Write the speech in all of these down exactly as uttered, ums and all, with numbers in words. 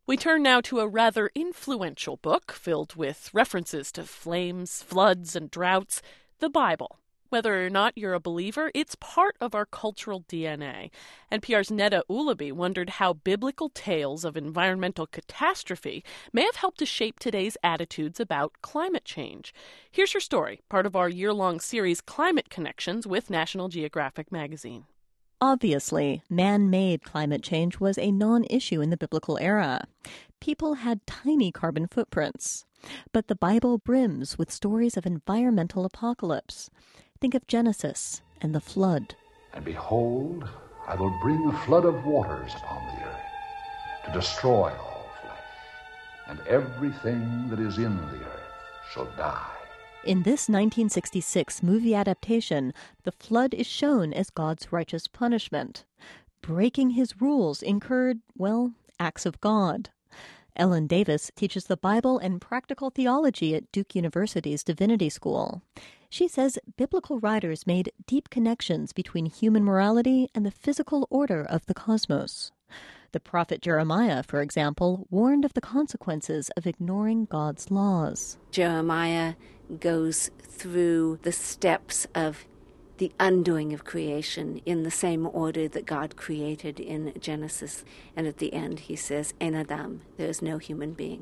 We turn now to a rather influential book filled with references to flames, floods, and droughts, the Bible. Whether or not you're a believer, it's part of our cultural D N A. N P R's Neda Ulaby wondered how biblical tales of environmental catastrophe may have helped to shape today's attitudes about climate change. Here's her story, part of our year-long series Climate Connections with National Geographic magazine. Obviously, man-made climate change was a non-issue in the biblical era. People had tiny carbon footprints. But the Bible brims with stories of environmental apocalypse. Think of Genesis and the flood. And behold, I will bring a flood of waters upon the earth to destroy all flesh, and everything that is in the earth shall die. In this nineteen sixty-six movie adaptation, the flood is shown as God's righteous punishment. Breaking his rules incurred, well, acts of God. Ellen Davis teaches the Bible and practical theology at Duke University's Divinity School. She says biblical writers made deep connections between human morality and the physical order of the cosmos. The prophet Jeremiah, for example, warned of the consequences of ignoring God's laws. Jeremiah goes through the steps of the undoing of creation in the same order that God created in Genesis. And at the end he says, En Adam, there is no human being,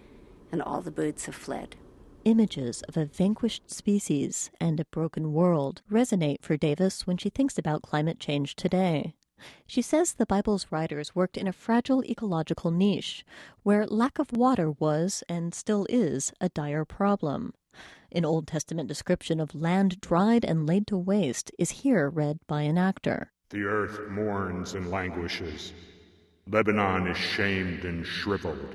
and all the birds have fled. Images of a vanquished species and a broken world resonate for Davis when she thinks about climate change today. She says the Bible's writers worked in a fragile ecological niche where lack of water was, and still is, a dire problem. An Old Testament description of land dried and laid to waste is here read by an actor. The earth mourns and languishes. Lebanon is shamed and shriveled.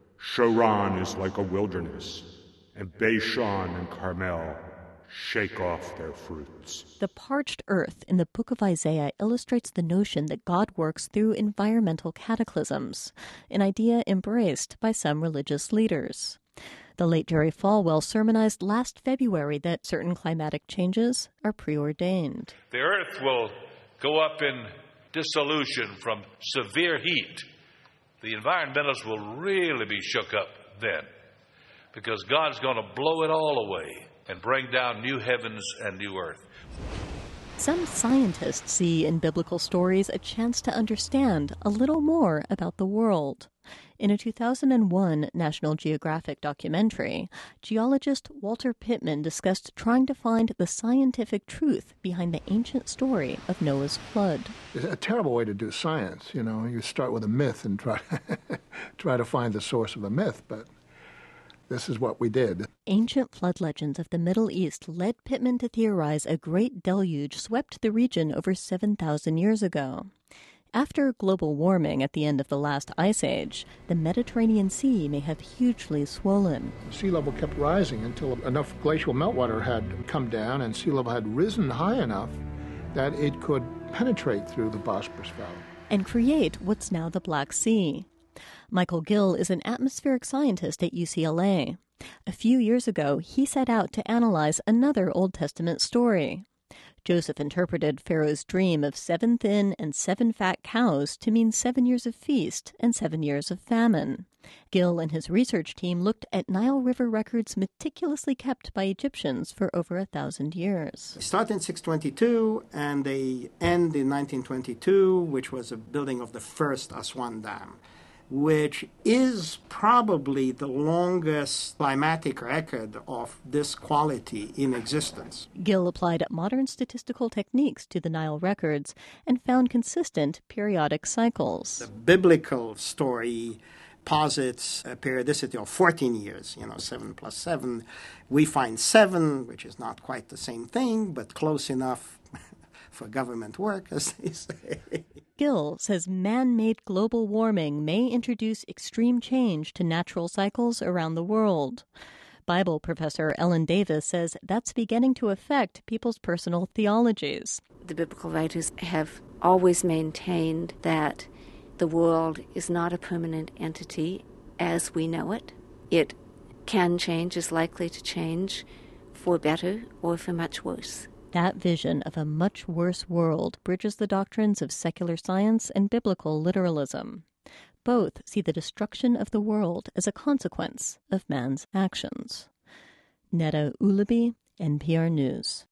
Sharon is like a wilderness, and Bashan and Carmel shake off their fruits. The parched earth in the book of Isaiah illustrates the notion that God works through environmental cataclysms, an idea embraced by some religious leaders. The late Jerry Falwell sermonized last February that certain climatic changes are preordained. The earth will go up in dissolution from severe heat. The environmentalists will really be shook up then, because God's going to blow it all away and bring down new heavens and new earth. Some scientists see in biblical stories a chance to understand a little more about the world. In a two thousand one National Geographic documentary, geologist Walter Pittman discussed trying to find the scientific truth behind the ancient story of Noah's flood. It's a terrible way to do science. You know, you start with a myth and try, try to find the source of the myth, but this is what we did. Ancient flood legends of the Middle East led Pittman to theorize a great deluge swept the region over seven thousand years ago. After global warming at the end of the last ice age, the Mediterranean Sea may have hugely swollen. Sea level kept rising until enough glacial meltwater had come down and sea level had risen high enough that it could penetrate through the Bosporus Valley and create what's now the Black Sea. Michael Gill is an atmospheric scientist at U C L A. A few years ago, he set out to analyze another Old Testament story. Joseph interpreted Pharaoh's dream of seven thin and seven fat cows to mean seven years of feast and seven years of famine. Gill and his research team looked at Nile River records meticulously kept by Egyptians for over a thousand years. They start in six twenty-two and they end in nineteen twenty-two, which was the building of the first Aswan Dam, which is probably the longest climatic record of this quality in existence. Gill applied modern statistical techniques to the Nile records and found consistent periodic cycles. The biblical story posits a periodicity of fourteen years, you know, seven plus seven. We find seven, which is not quite the same thing, but close enough for government work, as they say. Gill says man-made global warming may introduce extreme change to natural cycles around the world. Bible professor Ellen Davis says that's beginning to affect people's personal theologies. The biblical writers have always maintained that the world is not a permanent entity as we know it. It can change, is likely to change for better or for much worse. That vision of a much worse world bridges the doctrines of secular science and biblical literalism. both see the destruction of the world as a consequence of man's actions. Neda Ulaby, N P R News.